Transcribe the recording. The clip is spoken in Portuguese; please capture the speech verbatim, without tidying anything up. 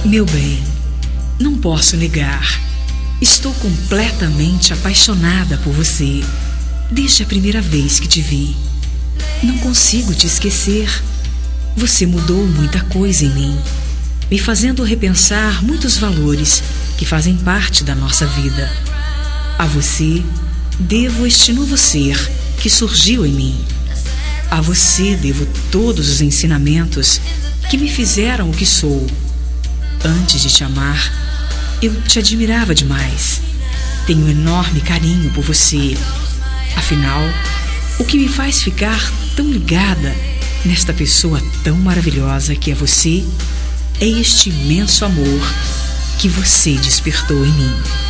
Meu bem, não posso negar. Estou completamente apaixonada por você desde a primeira vez que te vi. Não consigo te esquecer. Você mudou muita coisa em mim, me fazendo repensar muitos valores que fazem parte da nossa vida. A você devo este novo ser que surgiu em mim. A você devo todos os ensinamentos que me fizeram o que sou. Antes de te amar, eu te admirava demais. Tenho um enorme carinho por você. Afinal, o que me faz ficar tão ligada nesta pessoa tão maravilhosa que é você é este imenso amor que você despertou em mim.